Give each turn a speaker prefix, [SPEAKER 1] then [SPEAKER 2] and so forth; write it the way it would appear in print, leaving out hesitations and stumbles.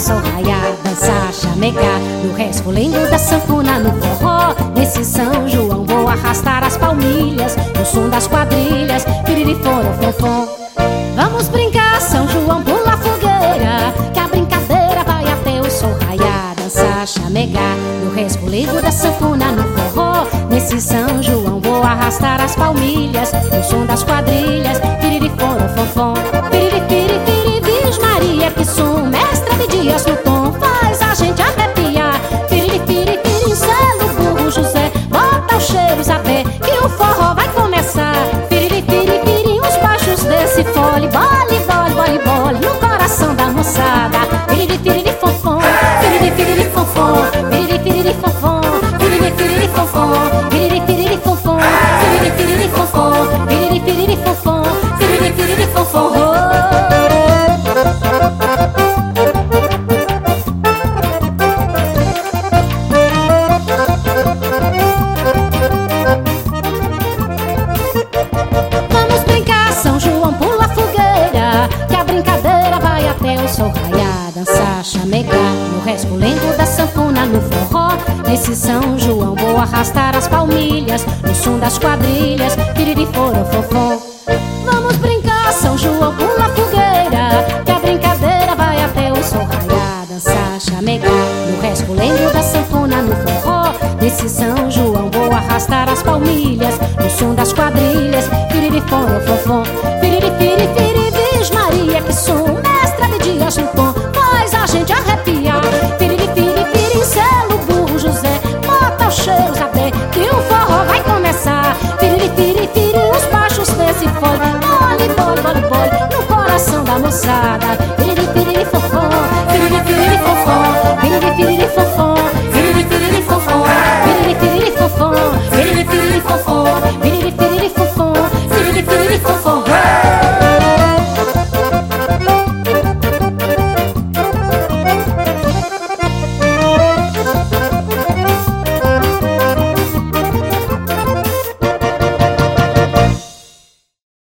[SPEAKER 1] sou raia, dançar, chamegar, no resfolendo da sanfona, no forró. Nesse São João vou arrastar as palmilhas, no som das quadrilhas, piriri foro fonfon. Vamos brincar, São João, pula fogueira, que a brincadeira vai até o sol raiar. Dançar, chamegar, no resfolego da sanfona, no forró. Nesse São João vou arrastar as palmilhas, no som das quadrilhas, piriri foro fonfon. Piriri piri piri, Virgem Maria, que som, mestra de dias no tom, faz a gente arrepiar. Piriri piri piri, selo, burro José, bota os cheiros a pé, que o forró vai começar. Piriri piri piri, os baixos desse fole, bole, bole, bole, bole, no coração da moçada. Piriri piriri fonfon, piriri piriri fonfon, piriri piriri fonfon, piriri piriri fonfon, piriri piriri fonfon, piriri piriri fonfon, piriri piriri fonfon, piriri piriri fonfon. Vamos brincar, São João, pula fogueira, que a brincadeira vai até o sol raiar. Dançar, chamegar, no resfolendo da sanfona, no forró. Nesse São João vou arrastar as palmilhas, no som das quadrilhas, piriri foro fofom. Vamos brincar, São João, pula fogueira, que a brincadeira vai até o sol raiar. Dançar, chamegar, no resfolendo da sanfona, no forró. Nesse São João vou arrastar as palmilhas, no som das quadrilhas, piriri foro fofom. Piriri piri piri, Virgem Maria, que som, mestra de dias no tom, faz a gente arrepiar. Piriri piri piri, selo, burro José, bota os cheiros até, que o forró vai começar. Piriri piri piri, os baixos desse fole, bole, bole, bole, bole, no coração da moçada. Piriri piriri fofó, piriri piriri fofó, piriri piriri